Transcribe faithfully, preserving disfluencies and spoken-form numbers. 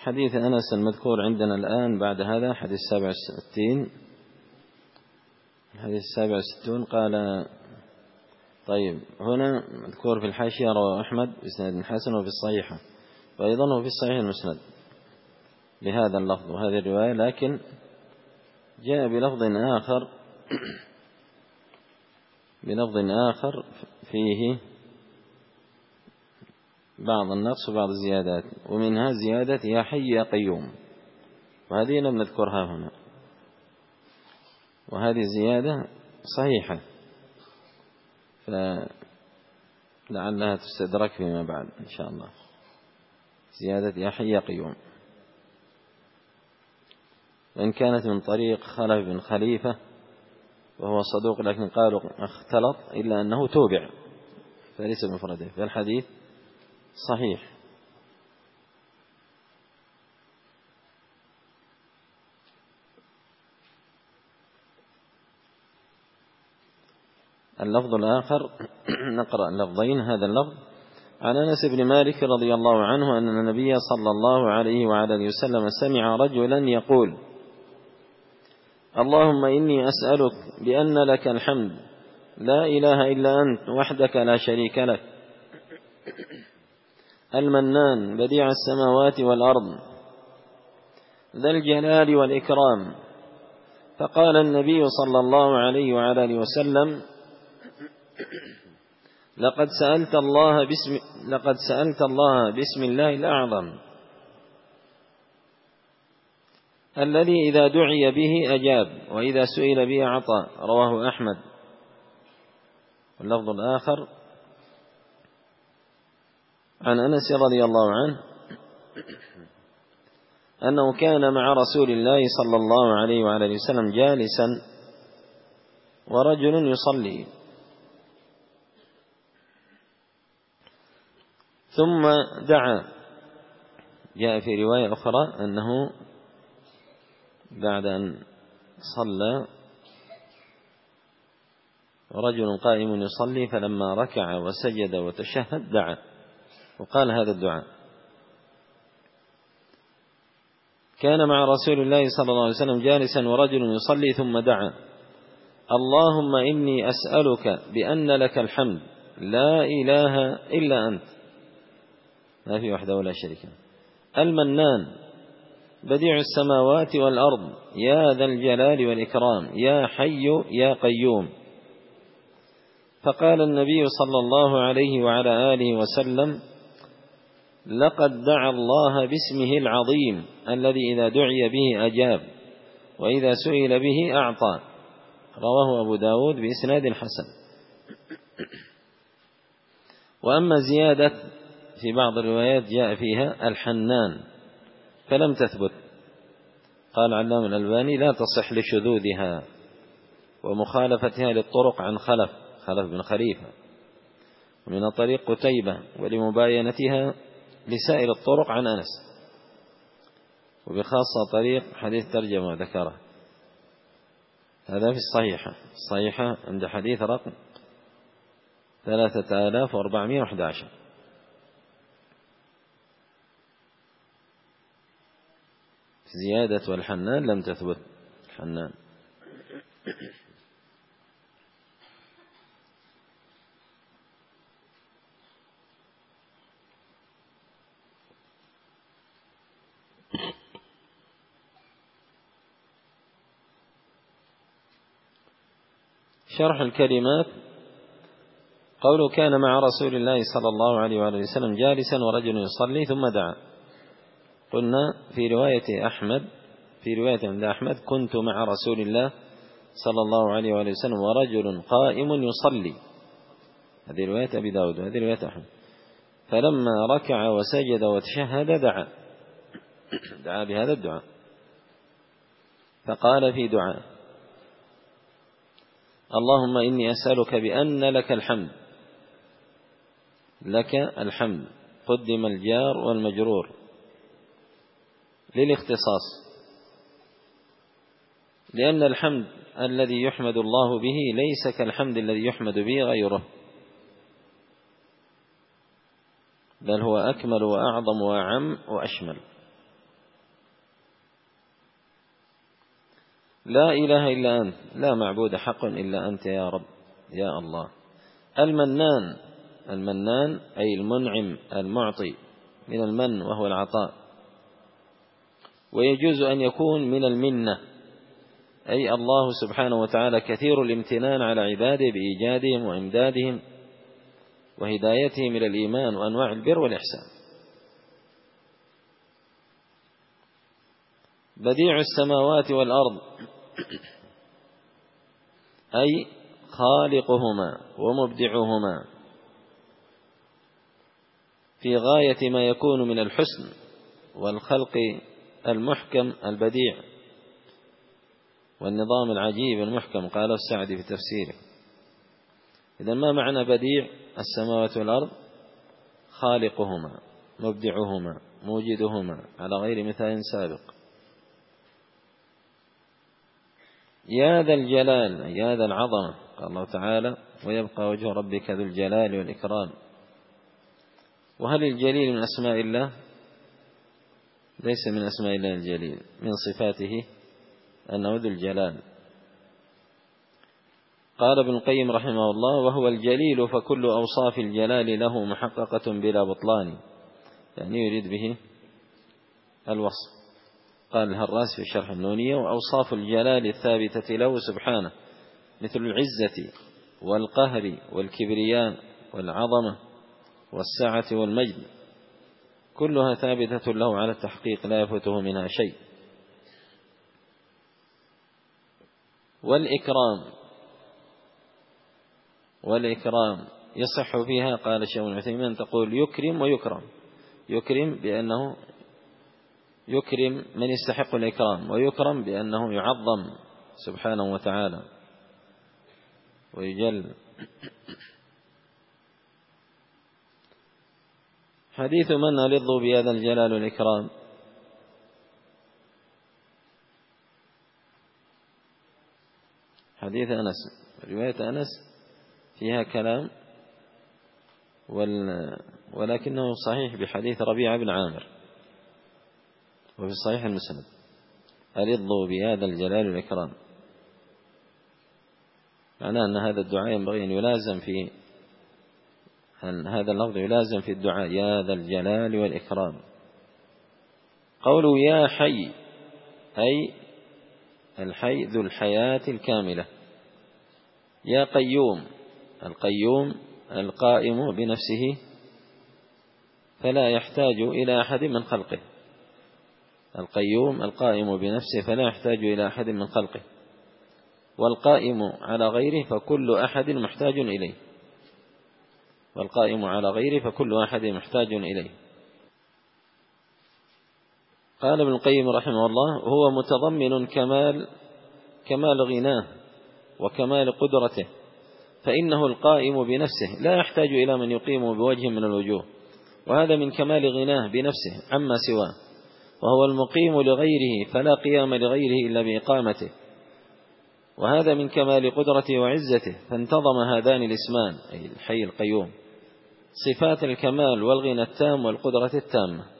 حديث أنس المذكور عندنا الآن بعد هذا حديث سبع وستين، الحديث السابع والستون قال طيب هنا مذكور في الحاشية رواه أحمد بإسناد حسن وفي الصحيحة، وأيضا وفي الصحيح المسند بهذا اللفظ وهذه الرواية، لكن جاء بلفظ آخر بلفظ آخر فيه بعض النقص وبعض الزيادات، ومنها زيادة يا حي يا قيوم، وهذه لم نذكرها هنا، وهذه زيادة صحيحة فلعلها تستدرك فيما بعد إن شاء الله. زيادة يا حي يا قيوم، وإن كانت من طريق خلف بن خليفة وهو صدوق لكن قالوا اختلط، إلا أنه توبع فليس بمفرده، فالحديث صحيح. اللفظ الآخر نقرأ اللفظين. هذا اللفظ عن أنس بن مالك رضي الله عنه أن النبي صلى الله عليه وعلى آله وسلم سمع رجلا يقول: اللهم إني أسألك بأن لك الحمد لا إله إلا أنت وحدك لا شريك لك، المنان بديع السماوات والأرض ذا الجلال والإكرام. فقال النبي صلى الله عليه وعلى آله وسلم: لقد سألت الله باسم لقد سألت الله باسم الله الأعظم الذي إذا دعي به أجاب وإذا سئل به أعطى. رواه أحمد. واللفظ الآخر عن أنس رضي الله عنه أنه كان مع رسول الله صلى الله عليه وعلى آله وسلم جالسا ورجل يصلي، ثم دعا. جاء في رواية أخرى أنه بعد أن صلى رجل قائم يصلي فلما ركع وسجد وتشهد دعا وقال هذا الدعاء: كان مع رسول الله صلى الله عليه وسلم جالسا ورجل يصلي ثم دعا: اللهم إني أسألك بأن لك الحمد لا إله إلا أنت، ما في وحده ولا شريك له، المنان بديع السماوات والأرض يا ذا الجلال والإكرام يا حي يا قيوم. فقال النبي صلى الله عليه وعلى آله وسلم: لقد دعا الله باسمه العظيم الذي إذا دعي به أجاب وإذا سئل به أعطى. رواه أبو داود بإسناد حسن. وأما زيادة في بعض الروايات جاء فيها الحنان فلم تثبت، قال علام الألباني لا تصح لشذوذها ومخالفتها للطرق عن خلف خلف بن خليفة ومن طريق قتيبة، ولمباينتها لسائر الطرق عن أنس، وبخاصة طريق حديث ترجمة وذكره. هذا في الصحيحة الصحيحة عند حديث رقم ثلاثة آلاف وأربعمائة وأحد عشر. زيادة والحنان لم تثبت. الحنان شرح الكلمات. قوله كان مع رسول الله صلى الله عليه وآله وسلم جالسا ورجل يصلي ثم دعا. قلنا في رواية أحمد في رواية عند أحمد: كنت مع رسول الله صلى الله عليه وآله وسلم ورجل قائم يصلي. هذه رواية أبي داود وهذه رواية أحمد. فلما ركع وسجد وتشهد دعا دعا بهذا الدعاء. فقال في دعاء: اللهم إني أسألك بأن لك الحمد. لك الحمد قدم الجار والمجرور للاختصاص، لأن الحمد الذي يحمد الله به ليس كالحمد الذي يحمد به غيره، بل هو أكمل وأعظم وأعم وأشمل. لا إله إلا أنت، لا معبود حق إلا أنت يا رب يا الله. المنان، المنان أي المنعم المعطي، من المن وهو العطاء، ويجوز أن يكون من المنة، أي الله سبحانه وتعالى كثير الامتنان على عباده بإيجادهم وإمدادهم وهدايتهم إلى الإيمان وأنواع البر والإحسان. بديع السماوات والأرض أي خالقهما ومبدعهما في غاية ما يكون من الحسن والخلق المحكم البديع والنظام العجيب المحكم، قاله السعدي في تفسيره. إذن ما معنى بديع السماوات والأرض؟ خالقهما مبدعهما موجدهما على غير مثال سابق. يا ذا الجلال، يا ذا العظمة، قال الله تعالى ويبقى وجه ربك ذو الجلال والإكرام. وهل الجليل من أسماء الله؟ ليس من أسماء الله الجليل، من صفاته أنه ذو الجلال. قال ابن القيم رحمه الله وهو الجليل فكل أوصاف الجلال له محققة بلا بطلان، يعني يريد به الوصف. قال الهراس في شرح النونية وأوصاف الجلال الثابتة له سبحانه مثل العزة والقهر والكبرياء والعظمة والسعة والمجد كلها ثابتة له على التحقيق لا يفوته منها شيء. والإكرام، والإكرام يصح فيها قال الشيخ ابن عثيمين تقول يكرم ويكرم، يكرم بأنه يكرم من يستحق الإكرام، ويكرم بأنه يعظم سبحانه وتعالى ويجل. حديث من ألظ بهذا الجلال والإكرام؟ حديث أنس، رواية أنس فيها كلام ولكنه صحيح بحديث ربيعة بن عامر وفي الصحيح المسند ألظوا بهذا الجلال والإكرام، معناه أن هذا الدعاء ينبغي أن يلازم في أن هذا اللفظ يلازم في الدعاء يا ذا الجلال والإكرام. قولوا يا حي أي الحي ذو الحياة الكاملة. يا قيوم، القيوم القائم بنفسه فلا يحتاج إلى أحد من خلقه، القيوم القائم بنفسه فلا يحتاج إلى أحد من خلقه، والقائم على غيره فكل أحد محتاج إليه، والقائم على غيره فكل أحد محتاج إليه. قال ابن القيم رحمه الله هو متضمن كمال كمال غناه وكمال قدرته، فإنه القائم بنفسه لا يحتاج إلى من يقيم بوجه من الوجوه، وهذا من كمال غناه بنفسه عما سواه، وهو المقيم لغيره فلا قيام لغيره إلا بإقامته، وهذا من كمال قدرته وعزته، فانتظم هذان الاسمان أي الحي القيوم صفات الكمال والغنى التام والقدرة التامة.